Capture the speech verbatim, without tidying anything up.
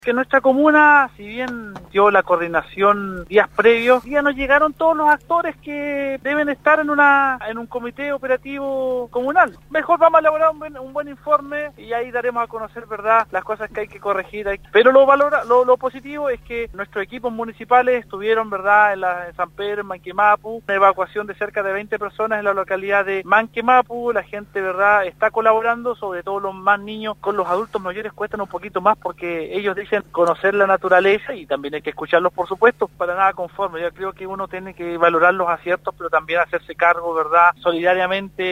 Que nuestra comuna, si bien dio la coordinación días previos, ya no llegaron todos los actores que deben estar en una en un comité operativo comunal. Mejor vamos a elaborar un buen, un buen informe y ahí daremos a conocer, verdad, las cosas que hay que corregir. Pero lo valora, lo, lo positivo es que nuestros equipos municipales estuvieron, verdad, en, la, en San Pedro, en Manquemapu, una evacuación de cerca de veinte personas en la localidad de Manquemapu. La gente, verdad, está colaborando, sobre todo los más niños. Con los adultos mayores cuestan un poquito más porque ellos dicen conocer la naturaleza y también hay que escucharlos, por supuesto, para nada conforme. Yo creo que uno tiene que valorar los aciertos, pero también hacerse cargo, ¿verdad?, solidariamente.